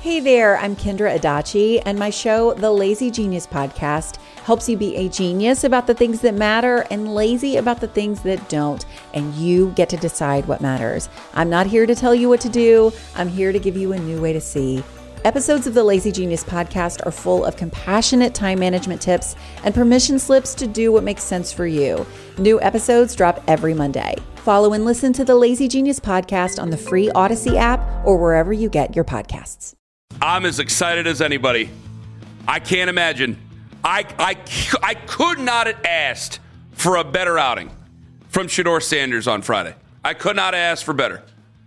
Hey there, I'm Kendra Adachi, and my show, The Lazy Genius Podcast, helps you be a genius about the things that matter and lazy about the things that don't, and you get to decide what matters. I'm not here to tell you what to do. I'm here to give you a new way to see. Episodes of the Lazy Genius Podcast are full of compassionate time management tips and permission slips to do what makes sense for you. New episodes drop every Monday. Follow and listen to the Lazy Genius Podcast on the free Odyssey app or wherever you get your podcasts. I'm as excited as anybody. I can't imagine. I could not have asked for a better outing from Shedeur Sanders on Friday. I could not ask for better.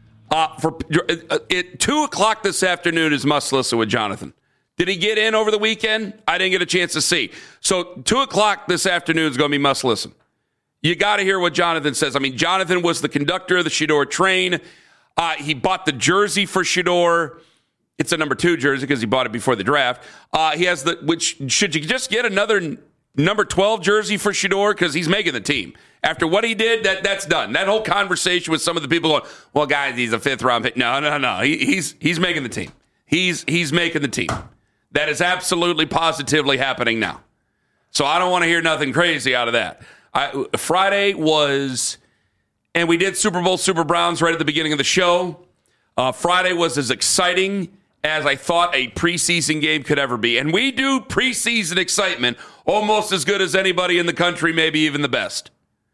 At 2 o'clock this afternoon is Must Listen with Jonathan. Did he get in over the weekend? I didn't get a chance to see. So 2 o'clock this afternoon is going to be Must Listen. You got to hear what Jonathan says. I mean, Jonathan was the conductor of the Shedeur train. He bought the jersey for Shedeur. It's a number 2 jersey because he bought it before the draft. He has should you just get another number 12 jersey for Shedeur because he's making the team. After what he did, that's done. That whole conversation with some of the people going, well, guys, he's a 5th round pick. No. He's making the team. He's making the team. That is absolutely positively happening now. So I don't want to hear nothing crazy out of that. Friday was, and we did Super Bowl Super Browns right at the beginning of the show. Friday was as exciting as I thought a preseason game could ever be. And we do preseason excitement almost as good as anybody in the country, maybe even the best.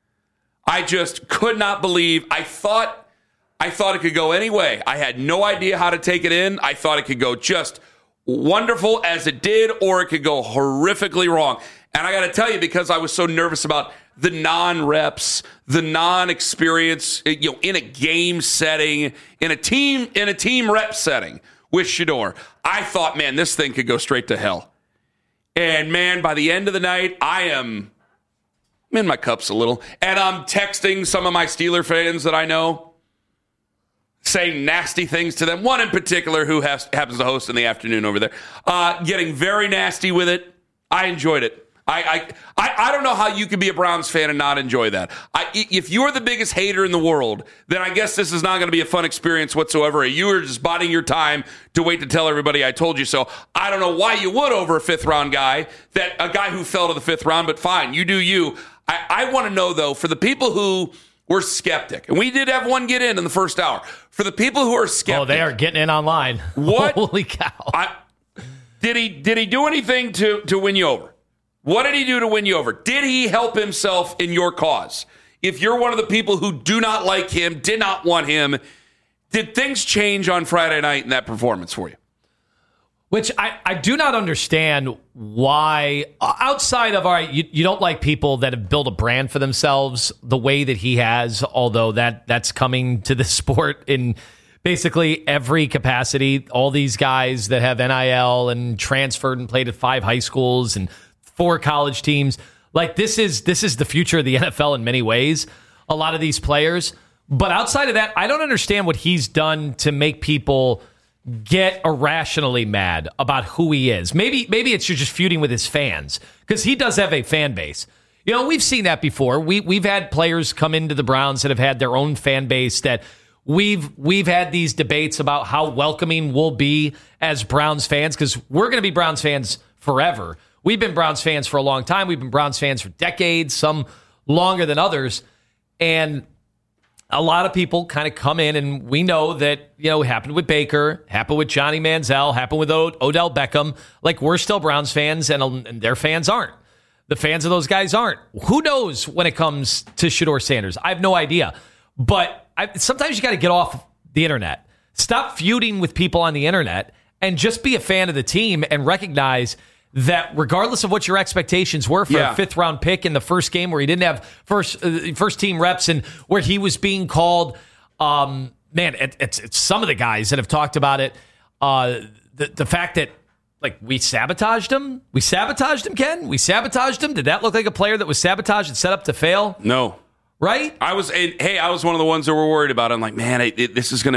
I just could not believe. I thought it could go any way. I had no idea how to take it in. I thought it could go just wonderful as it did, or it could go horrifically wrong. And I got to tell you, because I was so nervous about the non-reps, the non-experience, in a game setting, in a team rep setting with Shedeur, I thought, man, this thing could go straight to hell. And man, by the end of the night, I'm in my cups a little, and I'm texting some of my Steeler fans that I know, saying nasty things to them. One in particular who happens to host in the afternoon over there, getting very nasty with it. I enjoyed it. I don't know how you can be a Browns fan and not enjoy that. If you're the biggest hater in the world, then I guess this is not going to be a fun experience whatsoever. You are just biding your time to wait to tell everybody I told you so. I don't know why you would over a 5th round guy, a guy who fell to the 5th round, but fine, you do you. I want to know, though, for the people who were skeptic, and we did have one get in the first hour, for the people who are skeptic. Oh, they are getting in online. What? Holy cow. Did he do anything to win you over? What did he do to win you over? Did he help himself in your cause? If you're one of the people who do not like him, did not want him, did things change on Friday night in that performance for you? Which I do not understand why, outside of, all right, you don't like people that have built a brand for themselves the way that he has, although that's coming to the sport in basically every capacity. All these guys that have NIL and transferred and played at 5 high schools and 4 college teams. Like, this is the future of the NFL in many ways, a lot of these players. But outside of that, I don't understand what he's done to make people get irrationally mad about who he is. Maybe it's you're just feuding with his fans, because he does have a fan base. We've seen that before. We've had players come into the Browns that have had their own fan base, that we've had these debates about how welcoming we'll be as Browns fans, because we're going to be Browns fans forever. We've been Browns fans for a long time. We've been Browns fans for decades, some longer than others. And a lot of people kind of come in, and we know that, it happened with Baker, happened with Johnny Manziel, happened with Odell Beckham. Like, we're still Browns fans, and their fans aren't. The fans of those guys aren't. Who knows when it comes to Shedeur Sanders? I have no idea. But sometimes you got to get off the internet. Stop feuding with people on the internet and just be a fan of the team and recognize that regardless of what your expectations were for a 5th round pick in the first game where he didn't have first team reps and where he was being called, it's some of the guys that have talked about it. The fact that, like, we sabotaged him, Ken. We sabotaged him. Did that look like a player that was sabotaged and set up to fail? No. Right? I was one of the ones that were worried about it. I'm like, man, this is going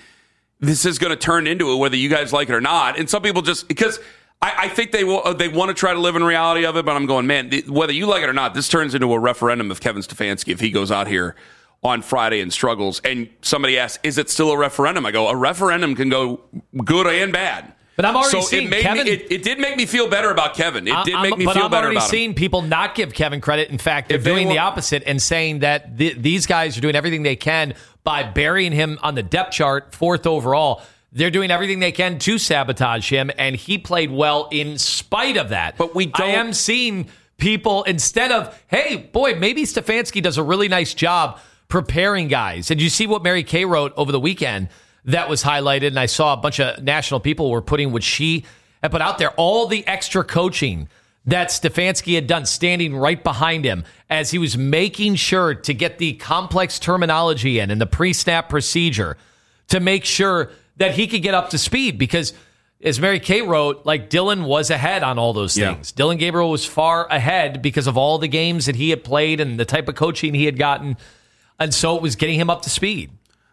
to turn into it, whether you guys like it or not. And some people just, because I think they want to try to live in reality of it, but I'm going, man, whether you like it or not, this turns into a referendum of Kevin Stefanski if he goes out here on Friday and struggles. And somebody asked, is it still a referendum? I go, a referendum can go good and bad. But I'm already seeing Kevin. It did make me feel better about Kevin. It did make me feel better about him. But I'm already seeing people not give Kevin credit. In fact, they're doing the opposite and saying that these guys are doing everything they can by burying him on the depth chart, 4th overall. They're doing everything they can to sabotage him, and he played well in spite of that. But I am seeing people, instead of, hey, boy, maybe Stefanski does a really nice job preparing guys. And you see what Mary Kay wrote over the weekend that was highlighted, and I saw a bunch of national people were putting what she had put out there, all the extra coaching that Stefanski had done, standing right behind him as he was making sure to get the complex terminology in and the pre-snap procedure to make sure that he could get up to speed. Because as Mary Kay wrote, like, Dylan was ahead on all those things. Yeah. Dylan Gabriel was far ahead because of all the games that he had played and the type of coaching he had gotten. And so it was getting him up to speed.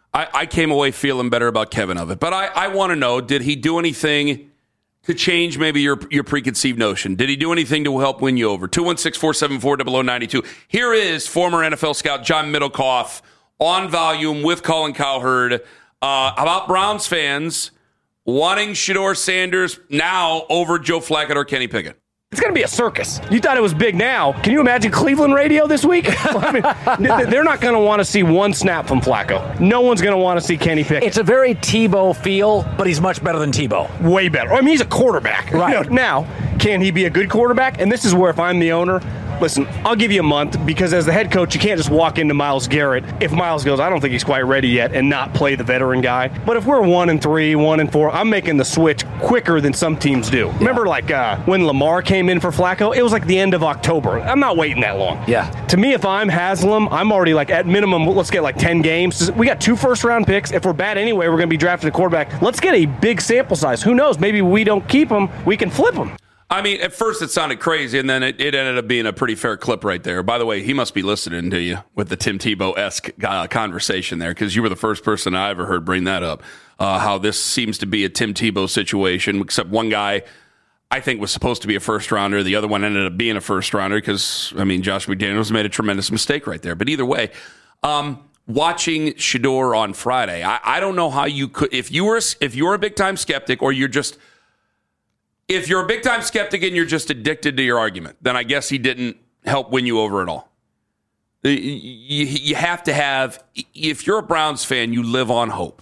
I came away feeling better about Kevin of it. But I want to know, did he do anything to change maybe your preconceived notion? Did he do anything to help win you over? 216-474-0092. Here is former NFL scout John Middlecoff on volume with Colin Cowherd about Browns fans wanting Shedeur Sanders now over Joe Flacco or Kenny Pickett. It's going to be a circus. You thought it was big now. Can you imagine Cleveland radio this week? I mean, they're not going to want to see one snap from Flacco. No one's going to want to see Kenny Pickett. It's a very Tebow feel, but he's much better than Tebow. Way better. I mean, he's a quarterback. Right. Now, can he be a good quarterback? And this is where, if I'm the owner, listen, I'll give you a month, because as the head coach, you can't just walk into Myles Garrett if Myles goes, I don't think he's quite ready yet, and not play the veteran guy. But if we're 1-3, 1-4, I'm making the switch quicker than some teams do. Yeah. Remember, like when Lamar came in for Flacco, it was like the end of October. I'm not waiting that long. Yeah. To me, if I'm Haslam, I'm already like, at minimum, let's get like 10 games. We got 2 first-round picks. If we're bad anyway, we're going to be drafting a quarterback. Let's get a big sample size. Who knows? Maybe we don't keep him. We can flip him. I mean, at first it sounded crazy, and then it ended up being a pretty fair clip right there. By the way, he must be listening to you with the Tim Tebow-esque conversation there, because you were the first person I ever heard bring that up, how this seems to be a Tim Tebow situation, except one guy I think was supposed to be a first-rounder. The other one ended up being a first-rounder because, I mean, Josh McDaniels made a tremendous mistake right there. But either way, watching Shedeur on Friday, I don't know how you could, if you're a big-time skeptic, or you're just... If you're a big-time skeptic and you're just addicted to your argument, then I guess he didn't help win you over at all. You have to have, if you're a Browns fan, you live on hope.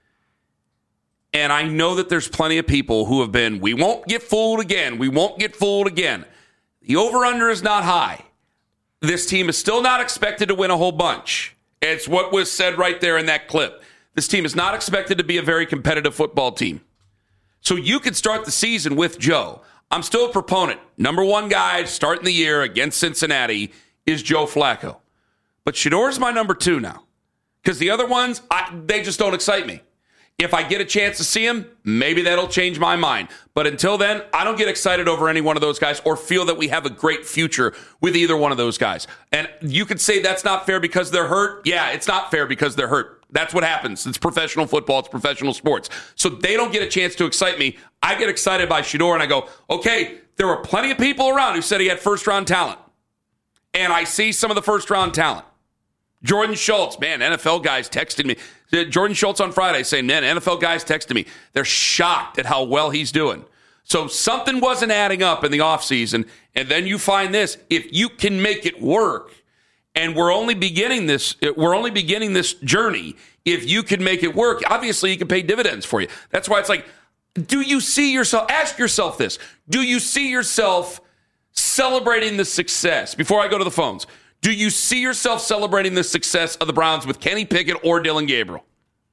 And I know that there's plenty of people who have been, we won't get fooled again. We won't get fooled again. The over-under is not high. This team is still not expected to win a whole bunch. It's what was said right there in that clip. This team is not expected to be a very competitive football team. So you could start the season with Joe. I'm still a proponent. Number one guy starting the year against Cincinnati is Joe Flacco. But Shedeur's my number 2 now. Because the other ones, they just don't excite me. If I get a chance to see him, maybe that'll change my mind. But until then, I don't get excited over any one of those guys or feel that we have a great future with either one of those guys. And you could say that's not fair because they're hurt. Yeah, it's not fair because they're hurt. That's what happens. It's professional football. It's professional sports. So they don't get a chance to excite me. I get excited by Shedeur, and I go, okay, there were plenty of people around who said he had first-round talent. And I see some of the first-round talent. Jordan Schultz, man, NFL guys texting me. Jordan Schultz on Friday saying, man, NFL guys texting me. They're shocked at how well he's doing. So something wasn't adding up in the offseason. And then you find this. If you can make it work, and we're only beginning this journey. If you can make it work, obviously you can pay dividends for you. That's why it's like, do you see yourself, ask yourself this, do you see yourself celebrating the success? Before I go to the phones, do you see yourself celebrating the success of the Browns with Kenny Pickett or Dylan Gabriel?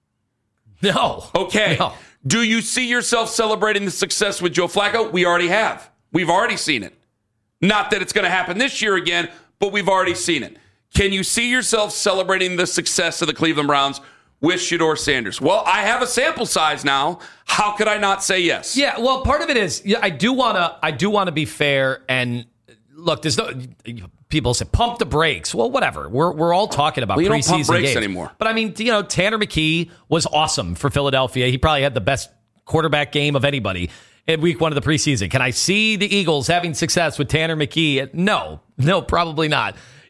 No. Okay. No. Do you see yourself celebrating the success with Joe Flacco? We already have. We've already seen it. Not that it's going to happen this year again, but we've already seen it. Can you see yourself celebrating the success of the Cleveland Browns with Shedeur Sanders? Well, I have a sample size now. How could I not say yes? Yeah, well, part of it is I do want to be fair, and look, there's no people say pump the brakes. Well, whatever. We're all talking about you preseason don't pump brakes games anymore. But I mean, Tanner McKee was awesome for Philadelphia. He probably had the best quarterback game of anybody in week 1 of the preseason. Can I see the Eagles having success with Tanner McKee? No, probably not.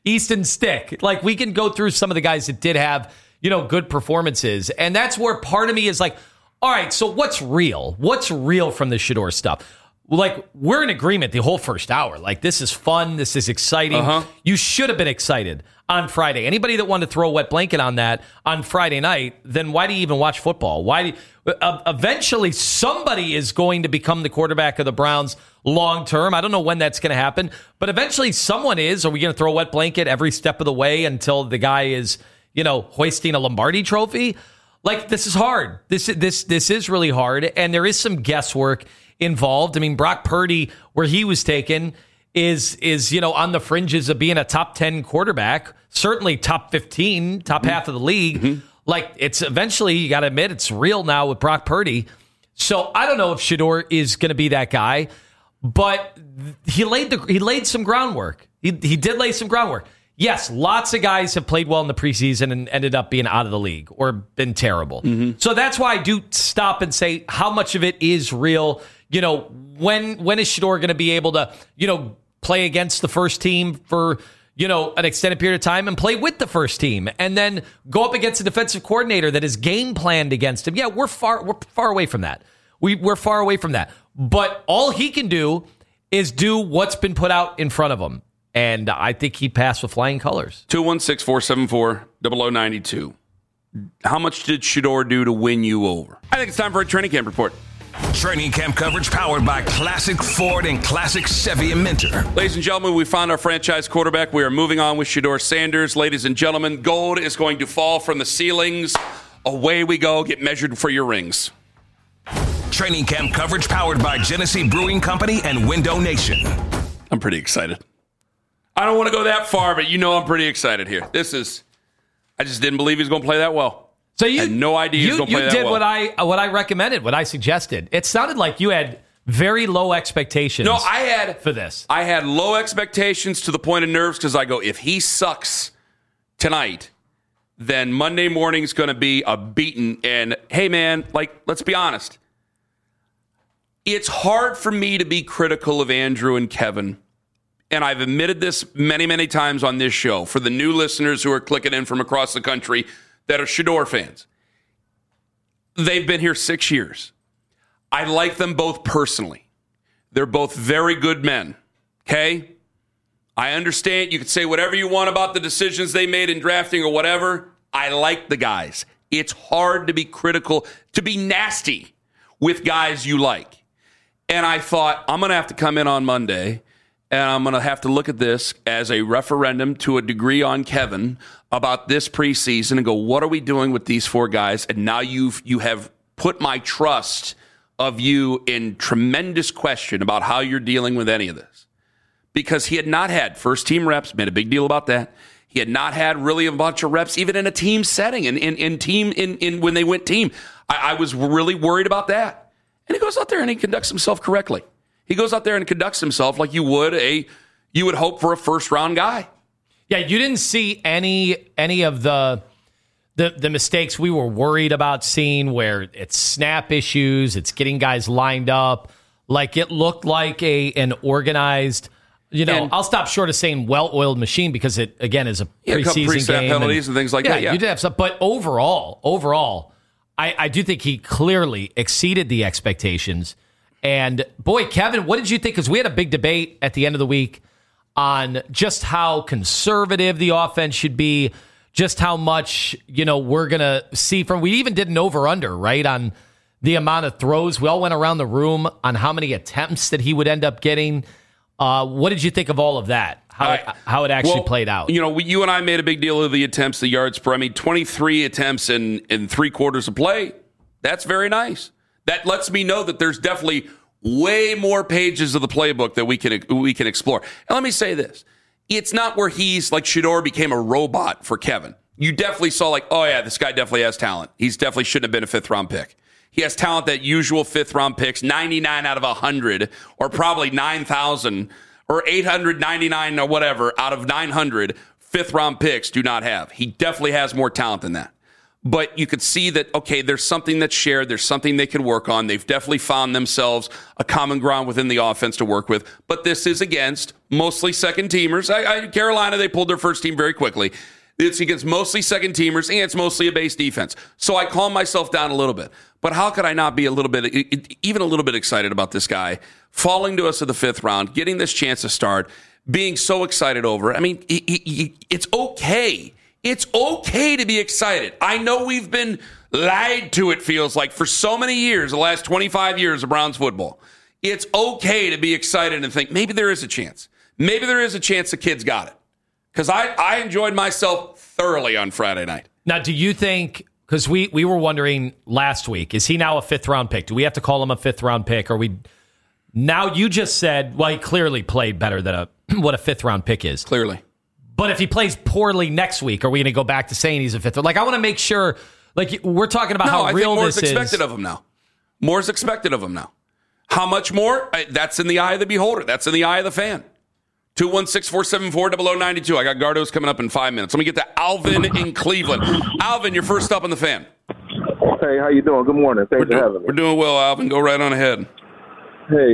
Easton Stick. Like, we can go through some of the guys that did have, good performances. And that's where part of me is like, all right, so what's real? What's real from the Shedeur stuff? Like, we're in agreement the whole first hour. Like, this is fun. This is exciting. You should have been excited on Friday. Anybody that wanted to throw a wet blanket on that on Friday night, then why do you even watch football? Eventually, somebody is going to become the quarterback of the Browns long term. I don't know when that's going to happen, but eventually someone is. Are we going to throw a wet blanket every step of the way until the guy is, hoisting a Lombardi trophy? Like, this is hard. This is really hard, and there is some guesswork involved. I mean, Brock Purdy, where he was taken, is on the fringes of being a top 10 quarterback, certainly top 15, top half of the league. Like, it's eventually, you got to admit, it's real now with Brock Purdy. So I don't know if Shedeur is going to be that guy, but he laid some groundwork. He did lay some groundwork. Yes, lots of guys have played well in the preseason and ended up being out of the league or been terrible. So that's why I do stop and say, how much of it is real? When is Shedeur going to be able to, play against the first team for, an extended period of time and play with the first team and then go up against a defensive coordinator that is game planned against him? Yeah, we're far away from that. We're far away from that. But all he can do is do what's been put out in front of him. And I think he passed with flying colors. 216-474-0092. How much did Shedeur do to win you over? I think it's time for a training camp report. Training camp coverage powered by Classic Ford and Classic Chevy and Mentor. Ladies and gentlemen, we found our franchise quarterback. We are moving on with Shedeur Sanders. Ladies and gentlemen, gold is going to fall from the ceilings. Away we go. Get measured for your rings. Training camp coverage powered by Genesee Brewing Company and Window Nation. I'm pretty excited. I don't want to go that far, but I'm pretty excited here. I just didn't believe he was going to play that well. So you had no idea he was going to play that well. You did what I recommended, what I suggested. It sounded like you had very low expectations. For this. I had low expectations to the point of nerves because I go, if he sucks tonight, then Monday morning is going to be a beating. And hey, man, let's be honest. It's hard for me to be critical of Andrew and Kevin. And I've admitted this many, many times on this show for the new listeners who are clicking in from across the country that are Shedeur fans. They've been here 6 years. I like them both personally. They're both very good men, okay? I understand you can say whatever you want about the decisions they made in drafting or whatever. I like the guys. It's hard to be critical, to be nasty with guys you like. And I thought, I'm going to have to come in on Monday and I'm going to have to look at this as a referendum to a degree on Kevin about this preseason and go, what are we doing with these four guys? And now you have put my trust of you in tremendous question about how you're dealing with any of this. Because he had not had first-team reps, made a big deal about that. He had not had really a bunch of reps, even in a team setting, in when they went team. I was really worried about that. And he goes out there and he conducts himself correctly. He goes out there and conducts himself like you would hope for a first-round guy. Yeah, you didn't see any of the mistakes we were worried about seeing, where it's snap issues, it's getting guys lined up. Like, it looked like an organized, I'll stop short of saying well-oiled machine because it, again, is a preseason game. Penalties and things like that. Yeah, you did have some. But overall, I do think he clearly exceeded the expectations. And, boy, Kevin, what did you think? Because we had a big debate at the end of the week on just how conservative the offense should be, just how much, we're going to see from. We even did an over-under, right, on the amount of throws. We all went around the room on how many attempts that he would end up getting. What did you think of all of that? How it actually played out? You and I made a big deal of the attempts, the yards per. 23 attempts in 3 quarters of play. That's very nice. That lets me know that there's definitely way more pages of the playbook that we can explore. And let me say this. It's not where he's like Shedeur became a robot for Kevin. You definitely saw this guy definitely has talent. He's definitely shouldn't have been a 5th-round pick. He has talent that usual 5th-round picks, 99 out of 100, or probably 9,000, or 899 or whatever, out of 900, 5th-round picks do not have. He definitely has more talent than that. but you could see that, okay, there's something that's shared. There's something they can work on. They've definitely found themselves a common ground within the offense to work with. But this is against mostly second teamers. Carolina, they pulled their first team very quickly. It's against mostly second teamers, and it's mostly a base defense. So I calm myself down a little bit. But how could I not be even a little bit excited about this guy falling to us in the 5th round, getting this chance to start, being so excited over it? I mean, it's okay. It's okay to be excited. I know we've been lied to, it feels like, for so many years, the last 25 years of Browns football. It's okay to be excited and think maybe there is a chance. Maybe there is a chance the kid's got it. Because I enjoyed myself thoroughly on Friday night. Now, do you think, because we were wondering last week, is he now a 5th-round pick? Do we have to call him a 5th-round pick? Now you just said, well, he clearly played better than what a 5th-round pick is. Clearly. But if he plays poorly next week, are we going to go back to saying he's a 5th? Like, I want to make sure, like, we're talking about how real this is. More is expected of him now. More is expected of him now. How much more? That's in the eye of the beholder. That's in the eye of the fan. 216-474-0092. I got Gardos coming up in 5 minutes. Let me get to Alvin in Cleveland. Alvin, you're first up on the fan. Hey, how you doing? Good morning. Thanks for having me. We're doing well, Alvin. Go right on ahead. Hey,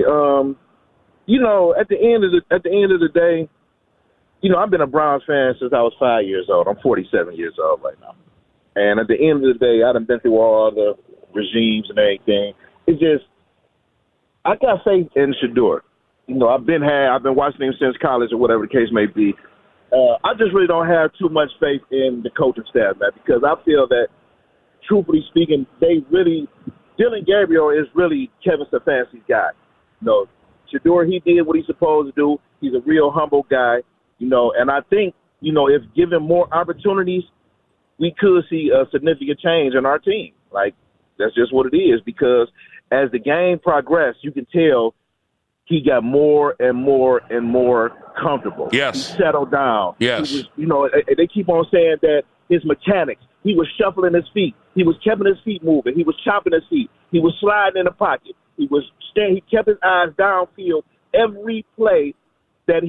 at the end of the day, I've been a Browns fan since I was 5 years old. I'm 47 years old right now. And at the end of the day, I've been through all the regimes and everything. It's just, I got faith in Shedeur. I've been watching him since college or whatever the case may be. I just really don't have too much faith in the coaching staff, man, because I feel that, truthfully speaking, Dylan Gabriel is really Kevin Stefanski's guy. Shedeur, he did what he's supposed to do. He's a real humble guy, and I think, if given more opportunities, we could see a significant change in our team. Like, that's just what it is, because as the game progressed, you can tell he got more and more and more comfortable. Yes. He settled down. Yes. He was, they keep on saying that his mechanics, he was shuffling his feet. He was keeping his feet moving. He was chopping his feet. He was sliding in the pocket. He kept his eyes downfield. Every play that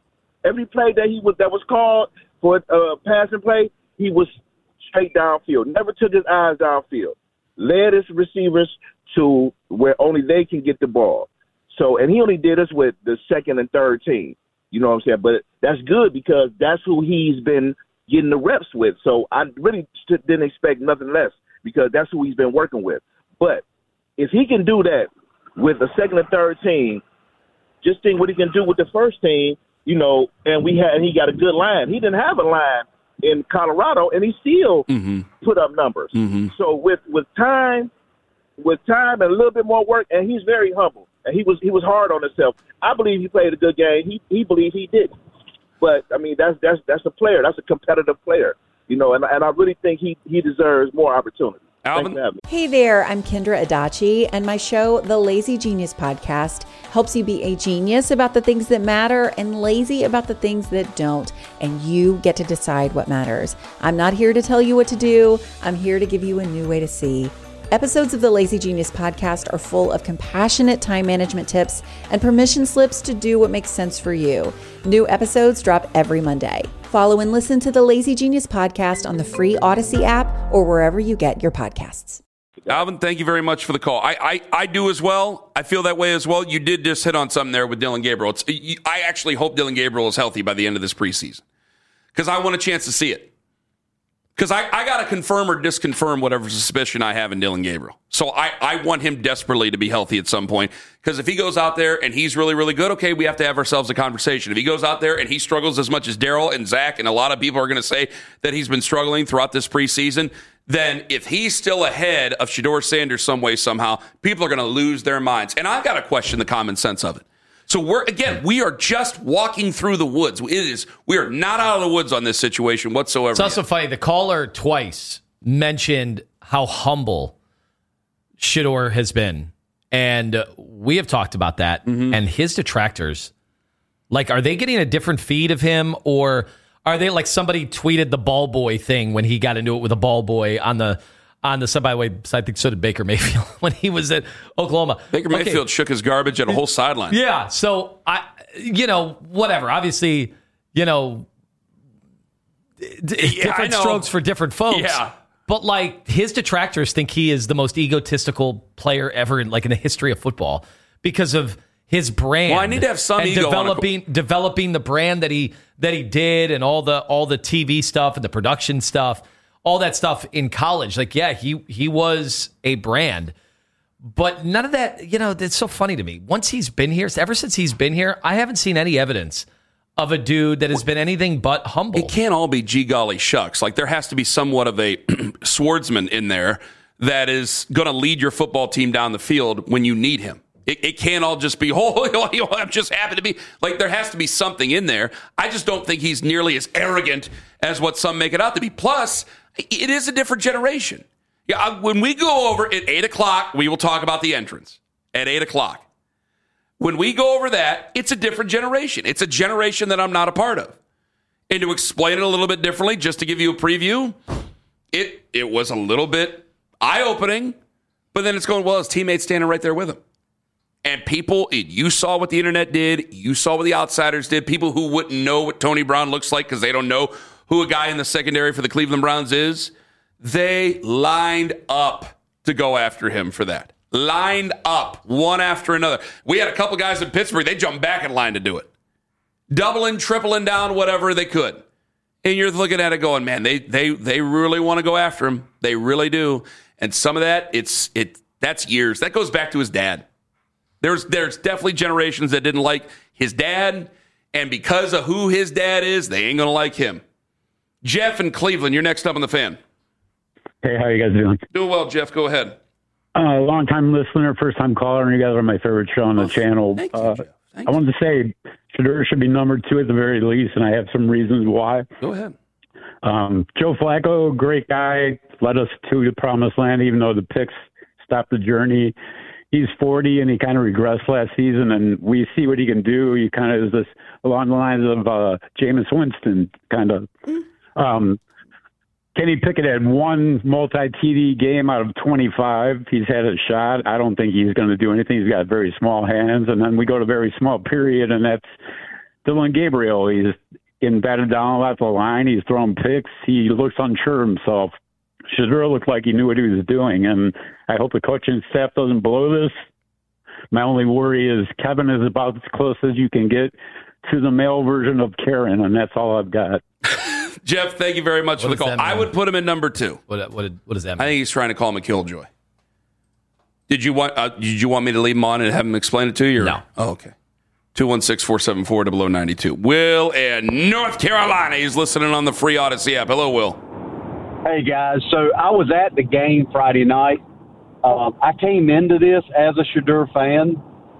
was called for a passing play, he was straight downfield. Never took his eyes downfield. Led his receivers to where only they can get the ball. So, and he only did this with the second and third team. You know what I'm saying? But that's good because that's who he's been getting the reps with. So I really didn't expect nothing less because that's who he's been working with. But if he can do that with the second and third team, just think what he can do with the first team, and he got a good line. He didn't have a line in Colorado, and he still put up numbers. Mm-hmm. So with time and a little bit more work, and he's very humble. And he was hard on himself. I believe he played a good game. He believed he did. But I mean, that's a player. That's a competitive player. And I really think he deserves more opportunity. Alvin? Hey there, I'm Kendra Adachi, and my show, The Lazy Genius Podcast, helps you be a genius about the things that matter and lazy about the things that don't. And you get to decide what matters. I'm not here to tell you what to do. I'm here to give you a new way to see. Episodes of the Lazy Genius Podcast are full of compassionate time management tips and permission slips to do what makes sense for you. New episodes drop every Monday. Follow and listen to the Lazy Genius Podcast on the free Odyssey app or wherever you get your podcasts. Alvin, thank you very much for the call. I do as well. I feel that way as well. You did just hit on something there with Dylan Gabriel. I actually hope Dylan Gabriel is healthy by the end of this preseason because I want a chance to see it. Because I got to confirm or disconfirm whatever suspicion I have in Dylan Gabriel. So I want him desperately to be healthy at some point. Because if he goes out there and he's really, really good, okay, we have to have ourselves a conversation. If he goes out there and he struggles as much as Daryl and Zach and a lot of people are going to say that he's been struggling throughout this preseason, then if he's still ahead of Shedeur Sanders some way, somehow, people are going to lose their minds. And I've got to question the common sense of it. So we are just walking through the woods. We are not out of the woods on this situation whatsoever. It's also funny. The caller twice mentioned how humble Shedeur has been. And we have talked about that. Mm-hmm. And his detractors, are they getting a different feed of him? Or are they like somebody tweeted the ball boy thing when he got into it with a ball boy on the side? By the way, I think so did Baker Mayfield when he was at Oklahoma. Baker Mayfield shook his garbage at a whole sideline. Yeah. So whatever. Obviously, different strokes for different folks. Yeah. But like his detractors think he is the most egotistical player ever in the history of football because of his brand. Well, I need to have some and ego. Developing the brand that he did, and all the TV stuff and the production stuff, all that stuff in college. He was a brand, but none of that. It's so funny to me. Once he's been here, ever since he's been here, I haven't seen any evidence of a dude that has been anything but humble. It can't all be gee golly shucks. There has to be somewhat of a swordsman in there that is going to lead your football team down the field when you need him. It can't all just be, I'm just happy to be. There has to be something in there. I just don't think he's nearly as arrogant as what some make it out to be. Plus, it is a different generation. Yeah, when we go over at 8 o'clock, we will talk about the entrance at 8 o'clock. When we go over that, it's a different generation. It's a generation that I'm not a part of. And to explain it a little bit differently, just to give you a preview, it was a little bit eye-opening, but then it's going, his teammates standing right there with him. And people, you saw what the internet did. You saw what the outsiders did. People who wouldn't know what Tony Brown looks like because they don't know who a guy in the secondary for the Cleveland Browns is. They lined up to go after him for that. Lined up, one after another. We had a couple guys in Pittsburgh. They jumped back in line to do it. Doubling, tripling down, whatever they could. And you're looking at it going, man, they really want to go after him. They really do. And some of that, that's years. That goes back to his dad. There's definitely generations that didn't like his dad, and because of who his dad is, they ain't going to like him. Jeff in Cleveland, you're next up on the Fan. Hey, how you guys doing? Doing well, Jeff. Go ahead. Long-time listener, first-time caller, and you guys are my favorite show on the channel. Thank you, Jeff. I wanted to say Shedeur should be number 2 at the very least, and I have some reasons why. Go ahead. Joe Flacco, great guy, led us to the promised land, even though the picks stopped the journey. He's 40, and he kind of regressed last season, and we see what he can do. He kind of is this along the lines of Jameis Winston, kind of. Kenny Pickett had one multi-TD game out of 25. He's had a shot. I don't think he's going to do anything. He's got very small hands. And then we go to very small period, and that's Dylan Gabriel. He's getting batted down off the line. He's throwing picks. He looks unsure of himself. Shedeur looked like he knew what he was doing, and I hope the coaching staff doesn't blow this. My only worry is Kevin is about as close as you can get to the male version of Karen, and that's all I've got. Jeff, thank you very much for the call. I would put him in number 2. What does that mean? I think he's trying to call him a killjoy. Did you want me to leave him on and have him explain it to you? Or? No. Oh, okay. 216-474-0092. Will in North Carolina. He's listening on the free Odyssey app. Hello, Will. Hey, guys. So I was at the game Friday night. I came into this as a Shedeur fan.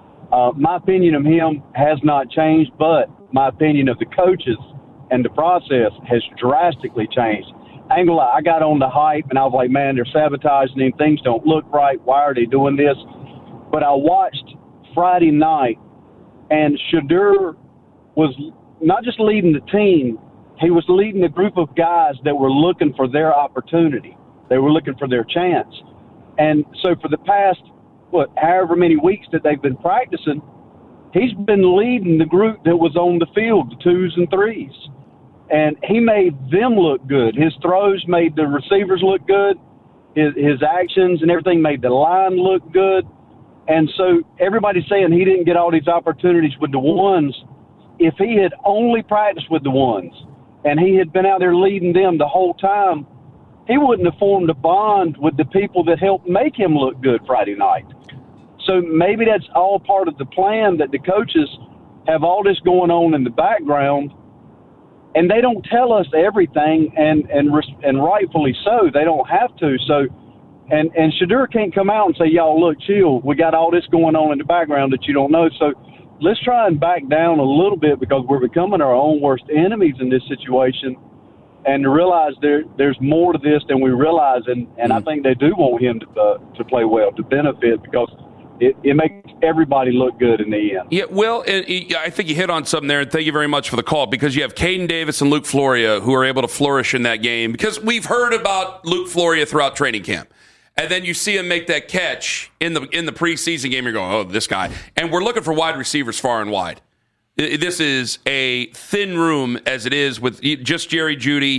My opinion of him has not changed, but my opinion of the coaches and the process has drastically changed. I ain't gonna lie, I got on the hype, and I was like, man, they're sabotaging him. Things don't look right. Why are they doing this? But I watched Friday night, and Shedeur was not just leading the team, he was leading a group of guys that were looking for their opportunity. They were looking for their chance. And so for the past, however many weeks that they've been practicing, he's been leading the group that was on the field, the 2s and 3s. And he made them look good. His throws made the receivers look good. His actions and everything made the line look good. And so everybody's saying he didn't get all these opportunities with the ones. If he had only practiced with the ones and he had been out there leading them the whole time, he wouldn't have formed a bond with the people that helped make him look good Friday night. So maybe that's all part of the plan, that the coaches have all this going on in the background, and they don't tell us everything, and rightfully so. They don't have to. So, and Shedeur can't come out and say, y'all, look, chill. We got all this going on in the background that you don't know. So let's try and back down a little bit, because we're becoming our own worst enemies in this situation, and to realize there's more to this than we realize. And I think they do want him to play well, to benefit, because it makes everybody look good in the end. Yeah, well, I think you hit on something there, and thank you very much for the call, because you have Caden Davis and Luke Floria who are able to flourish in that game, because we've heard about Luke Floria throughout training camp. And then you see him make that catch in the preseason game. You're going, oh, this guy. And we're looking for wide receivers far and wide. This is a thin room as it is with just Jerry Jeudy.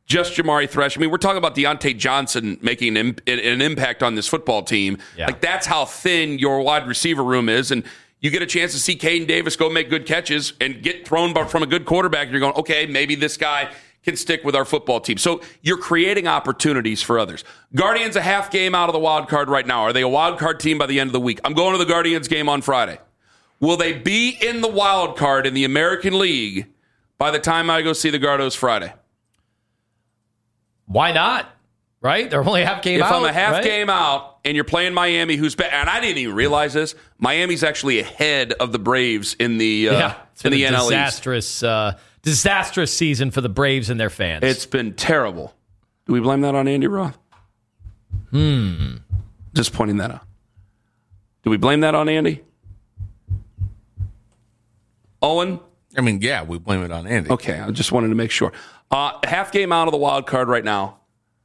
just Jamari Thresh. I mean, we're talking about Deontay Johnson making an impact on this football team. Yeah. Like, that's how thin your wide receiver room is. And you get a chance to see Caden Davis go make good catches and get thrown from a good quarterback. And you're going, okay, maybe this guy can stick with our football team. So you're creating opportunities for others. Guardians a half game out of the wild card right now. Are they a wild card team by the end of the week? I'm going to the Guardians game on Friday. Will they be in the wild card in the American League by the time I go see the Gardos Friday? Why not? Right? They're only a half game out. If I'm a half right? game out and you're playing Miami, who's bad, and I didn't even realize this, Miami's actually ahead of the Braves in the it's been in the a NL East. Disastrous season for the Braves and their fans. It's been terrible. Do we blame that on Andy Roth? Just pointing that out. Do we blame that on Andy? Owen? I mean, yeah, we blame it on Andy. Okay, I just wanted to make sure. Half game out of the wild card right now.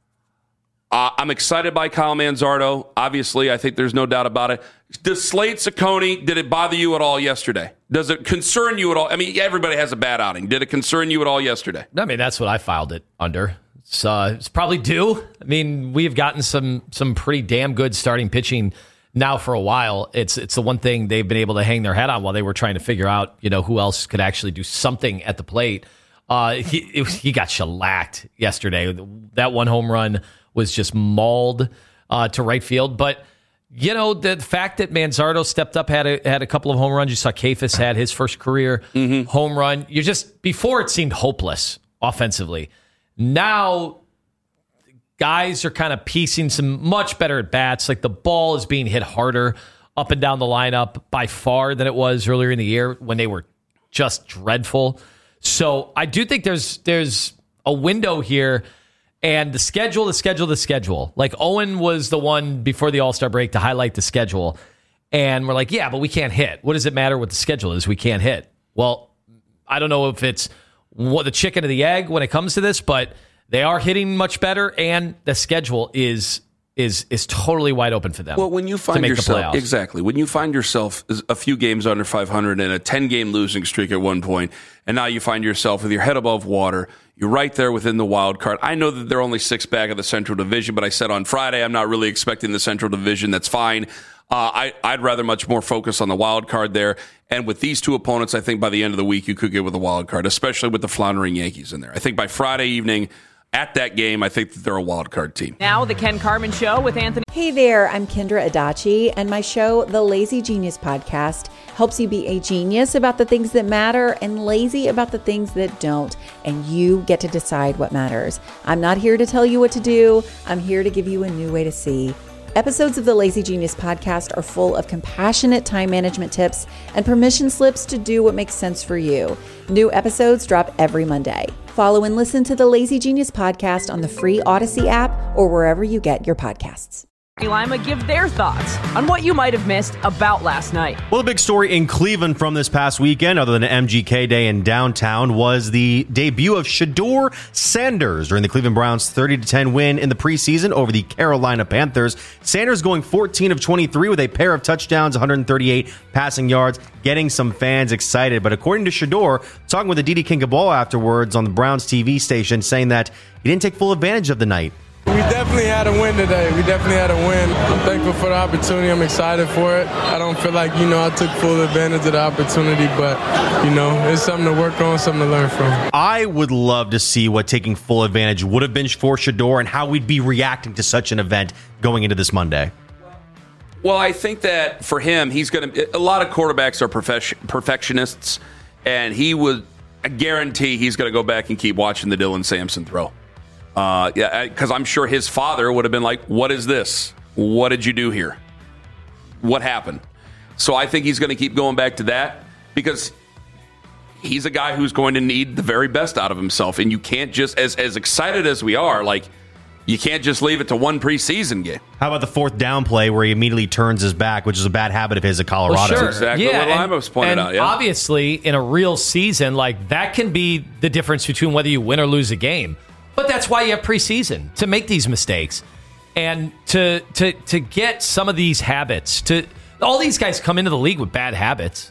I'm excited by Kyle Manzardo. Obviously, I think there's no doubt about it. Does Slade Ciccone, did it bother you at all yesterday? Does it concern you at all? I mean, everybody has a bad outing. Did it concern you at all yesterday? I mean, that's what I filed it under. It's probably due. I mean, we've gotten some pretty damn good starting pitching now for a while. It's the one thing they've been able to hang their head on while they were trying to figure out, who else could actually do something at the plate. He got shellacked yesterday. That one home run was just mauled to right field. But, the fact that Manzardo stepped up, had a couple of home runs. You saw Kefis had his first career home run. Before it seemed hopeless offensively. Now guys are kind of piecing some much better at bats. Like the ball is being hit harder up and down the lineup by far than it was earlier in the year when they were just dreadful. So I do think there's a window here. And the schedule. Like Owen was the one before the All-Star break to highlight the schedule. And we're like, yeah, but we can't hit. What does it matter what the schedule is? We can't hit. Well, I don't know if it's the chicken or the egg when it comes to this, but they are hitting much better, and the schedule is totally wide open for them. Well, when you find yourself when you find yourself a few games under 500 and a 10-game losing streak at one point, and now you find yourself with your head above water, you're right there within the wild card. I know that they're only 6 back of the Central Division, but I said on Friday I'm not really expecting the Central Division. That's fine. I'd rather much more focus on the wild card there. And with these two opponents, I think by the end of the week you could get with a wild card, especially with the floundering Yankees in there. I think by Friday evening at that game, I think that they're a wild card team. Now the Ken Carman Show with Anthony. Hey there, I'm Kendra Adachi, and my show, The Lazy Genius Podcast, helps you be a genius about the things that matter and lazy about the things that don't, and you get to decide what matters. I'm not here to tell you what to do. I'm here to give you a new way to see. Episodes of the Lazy Genius Podcast are full of compassionate time management tips and permission slips to do what makes sense for you. New episodes drop every Monday. Follow and listen to the Lazy Genius Podcast on the free Odyssey app or wherever you get your podcasts. Lima give their thoughts on what you might have missed about last night. Well, the big story in Cleveland from this past weekend, other than MGK Day in downtown, was the debut of Shedeur Sanders during the Cleveland Browns' 30-10 win in the preseason over the Carolina Panthers. Sanders going 14 of 23 with a pair of touchdowns, 138 passing yards, getting some fans excited. But according to Shedeur, talking with Aditi Kinkaball afterwards on the Browns TV station, saying that he didn't take full advantage of the night. We definitely had a win today. I'm thankful for the opportunity. I'm excited for it. I don't feel like, I took full advantage of the opportunity, but, it's something to work on, something to learn from. I would love to see what taking full advantage would have been for Shedeur and how we'd be reacting to such an event going into this Monday. Well, I think that for him, a lot of quarterbacks are perfectionists, and I guarantee he's going to go back and keep watching the Dylan Sampson throw. Because I'm sure his father would have been like, what is this? What did you do here? What happened? So I think he's going to keep going back to that because he's a guy who's going to need the very best out of himself. And you can't just, as excited as we are, you can't just leave it to one preseason game. How about the fourth down play where he immediately turns his back, which is a bad habit of his at Colorado? Well, sure. That's exactly what Lima's pointed out. Yeah. Obviously, in a real season, that can be the difference between whether you win or lose a game. But that's why you have preseason, to make these mistakes and to get some of these habits. All these guys come into the league with bad habits.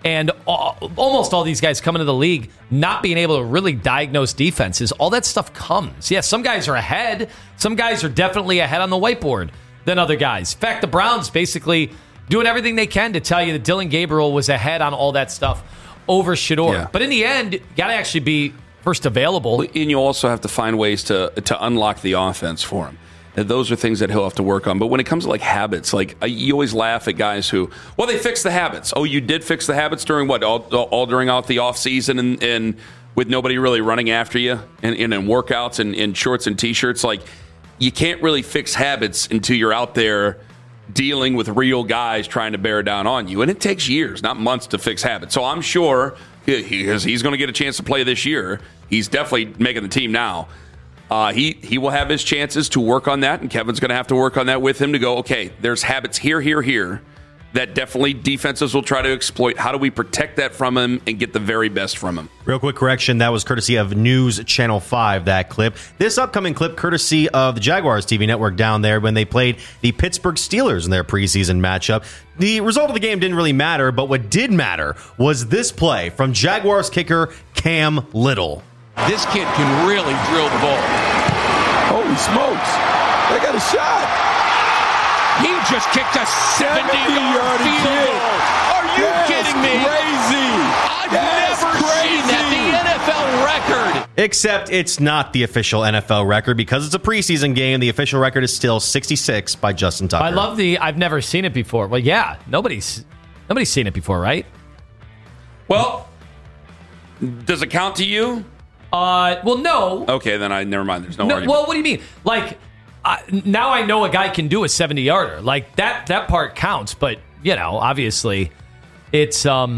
And almost all these guys coming to the league not being able to really diagnose defenses, all that stuff comes. Yeah, some guys are ahead. Some guys are definitely ahead on the whiteboard than other guys. In fact, the Browns basically doing everything they can to tell you that Dillon Gabriel was ahead on all that stuff over Shedeur. Yeah. But in the end, got to actually be first available. And you also have to find ways to unlock the offense for him. And those are things that he'll have to work on. But when it comes to like habits, like you always laugh at guys who, well, they fixed the habits. Oh, you did fix the habits during what? All during the off season and with nobody really running after you and in workouts and in shorts and T-shirts. Like you can't really fix habits until you're out there dealing with real guys trying to bear down on you. And it takes years, not months, to fix habits. So I'm sure he's going to get a chance to play this year. He's definitely making the team now. He will have his chances to work on that, and Kevin's going to have to work on that with him to go, okay, there's habits here that definitely defenses will try to exploit. How do we protect that from him and get the very best from him? Real quick correction, that was courtesy of News Channel 5, that clip. This upcoming clip, courtesy of the Jaguars TV network down there when they played the Pittsburgh Steelers in their preseason matchup. The result of the game didn't really matter, but what did matter was this play from Jaguars kicker Cam Little. This kid can really drill the ball. Holy smokes. They got a shot. He just kicked a 70-yard field goal. Are you kidding me? Crazy. I've never seen that. The NFL record. Except it's not the official NFL record because it's a preseason game. The official record is still 66 by Justin Tucker. I love I've never seen it before. Well, yeah, nobody's seen it before, right? Well, does it count to you? Well, no. Okay, then never mind. There's no argument. Well, what do you mean? Like, now I know a guy can do a 70-yarder. Like, that part counts. But, obviously, it's not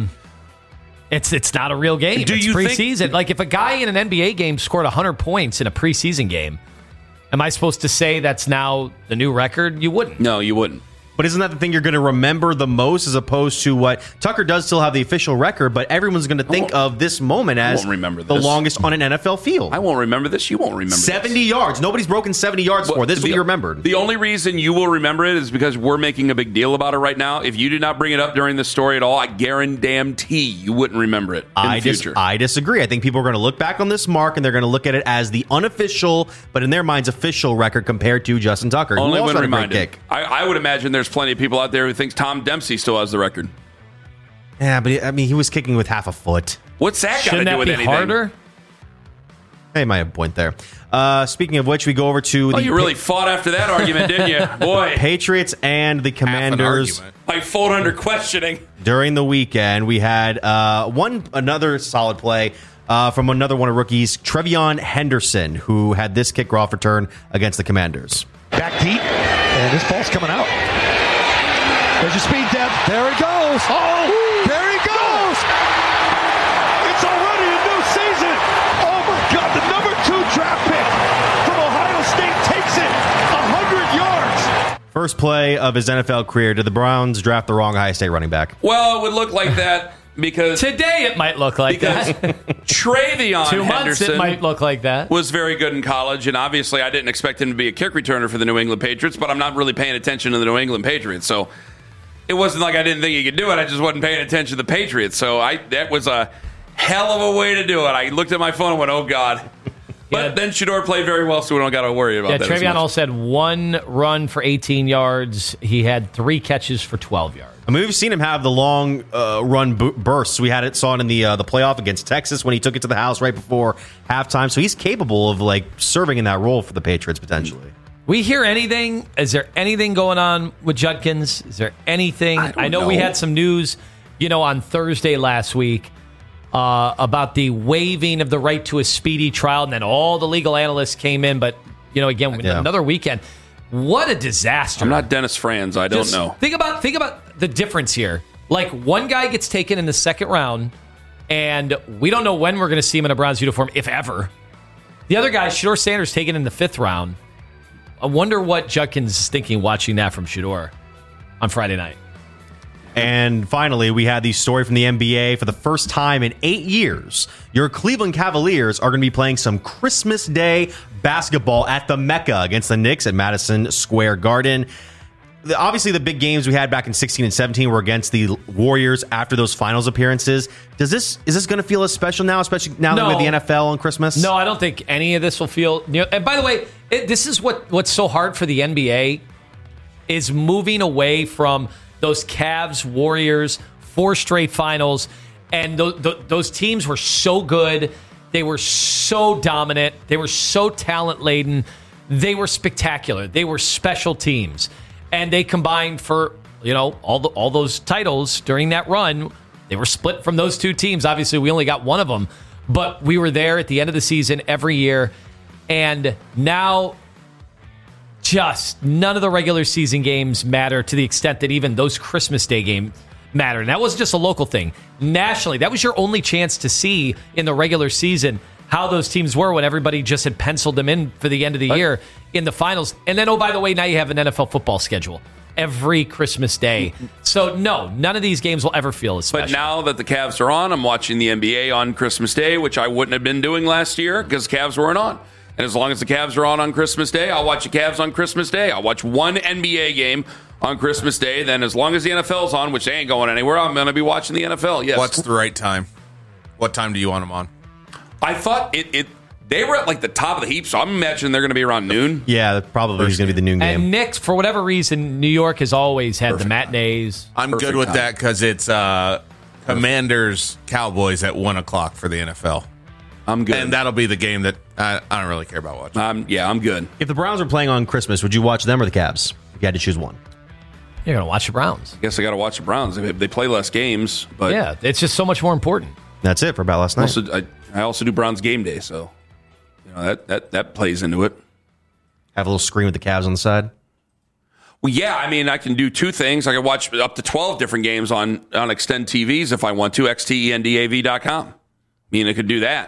a real game. It's preseason. Like, if a guy in an NBA game scored 100 points in a preseason game, am I supposed to say that's now the new record? You wouldn't. No, you wouldn't. But isn't that the thing you're going to remember the most as opposed to what Tucker does still have the official record, but everyone's going to think of this moment as the longest on an NFL field. I won't remember this. You won't remember 70 yards. Nobody's broken 70 yards before. This is what you remembered. The only reason you will remember it is because we're making a big deal about it right now. If you did not bring it up during the story at all, I guarantee you wouldn't remember it in the future. I disagree. I think people are going to look back on this mark and they're going to look at it as the unofficial, but in their minds, official record compared to Justin Tucker. Only who also when had a great reminded. I would imagine there's plenty of people out there who thinks Tom Dempsey still has the record. Yeah, but he was kicking with half a foot. What's that got to do with anything? Harder? Hey, might have a point there. Speaking of which, we go over to the... you really fought after that argument, didn't you? Boy. Patriots and the Commanders. I fought under questioning. During the weekend, we had another solid play from another one of rookies, Trevion Henderson, who had this kickoff return against the Commanders. Back deep, and this ball's coming out. There's your speed depth. There he goes. Oh, there he goes. It's already a new season. Oh, my God. The number 2 draft pick from Ohio State takes it 100 yards. First play of his NFL career. Did the Browns draft the wrong Ohio State running back? Well, it would look like that because... Today it might look like that. Trevion 2 months Henderson it might look like that. Was very good in college, and obviously I didn't expect him to be a kick returner for the New England Patriots, but I'm not really paying attention to the New England Patriots, so... It wasn't like I didn't think he could do it. I just wasn't paying attention to the Patriots. So that was a hell of a way to do it. I looked at my phone and went, oh, God. But then Shedeur played very well, so we don't got to worry about that. Trevion also had 1 run for 18 yards. He had 3 catches for 12 yards. I mean, we've seen him have the long run bursts. We saw it in the playoff against Texas when he took it to the house right before halftime. So he's capable of serving in that role for the Patriots potentially. We hear anything? Is there anything going on with Judkins? Is there anything? I know we had some news, on Thursday last week about the waiving of the right to a speedy trial, and then all the legal analysts came in. But, another weekend. What a disaster. I'm not Dennis Franz. I don't know. Think about the difference here. Like, one guy gets taken in the second round, and we don't know when we're going to see him in a Browns uniform, if ever. The other guy, Shedeur Sanders, taken in the 5th round. I wonder what Judkins is thinking watching that from Shedeur on Friday night. And finally, we had the story from the NBA. For the first time in 8 years, your Cleveland Cavaliers are going to be playing some Christmas Day basketball at the Mecca against the Knicks at Madison Square Garden. obviously the big games we had back in 16 and 17 were against the Warriors after those finals appearances. Is this going to feel as special now, especially now that we have the NFL on Christmas? No, I don't think any of this will feel. And by the way, this is what's so hard for the NBA is moving away from those Cavs, Warriors, 4 straight finals, and those teams were so good. They were so dominant. They were so talent-laden. They were spectacular. They were special teams. And they combined for, all those titles during that run. They were split from those 2 teams. Obviously, we only got one of them. But we were there at the end of the season every year. And now, just none of the regular season games matter to the extent that even those Christmas Day games matter. And that wasn't just a local thing. Nationally, that was your only chance to see in the regular season how those teams were when everybody just had penciled them in for the end of the year in the finals. And then, by the way, now you have an NFL football schedule every Christmas Day. So, no, none of these games will ever feel as special. But now that the Cavs are on, I'm watching the NBA on Christmas Day, which I wouldn't have been doing last year because Cavs weren't on. And as long as the Cavs are on Christmas Day, I'll watch the Cavs on Christmas Day. I'll watch one NBA game on Christmas Day. Then as long as the NFL's on, which they ain't going anywhere, I'm going to be watching the NFL, yes. What's the right time? What time do you want them on? I thought they were at the top of the heap, so I'm imagining they're going to be around noon. Yeah, probably is going to be the noon game. And Nick, for whatever reason, New York has always had the matinees. I'm good with that because it's Commanders Cowboys at 1 o'clock for the NFL. I'm good. And that'll be the game that I don't really care about watching. I'm good. If the Browns are playing on Christmas, would you watch them or the Cavs? If you had to choose one. You're going to watch the Browns. I guess I got to watch the Browns. They play less games, but yeah, it's just so much more important. That's it for about last night. I also do Browns game day, so that plays into it. Have a little screen with the Cavs on the side. Well, yeah, I can do 2 things. I can watch up to 12 different games on Extend TVs if I want to. xtendav.com. I could do that.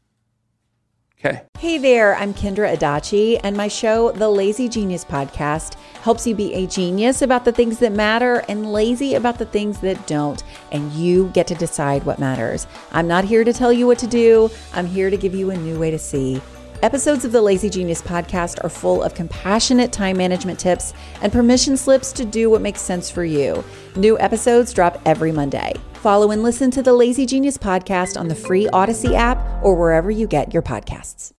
Okay. Hey there, I'm Kendra Adachi, and my show, The Lazy Genius Podcast, helps you be a genius about the things that matter and lazy about the things that don't, and you get to decide what matters. I'm not here to tell you what to do. I'm here to give you a new way to see. Episodes of the Lazy Genius Podcast are full of compassionate time management tips and permission slips to do what makes sense for you. New episodes drop every Monday. Follow and listen to the Lazy Genius Podcast on the free Odyssey app or wherever you get your podcasts.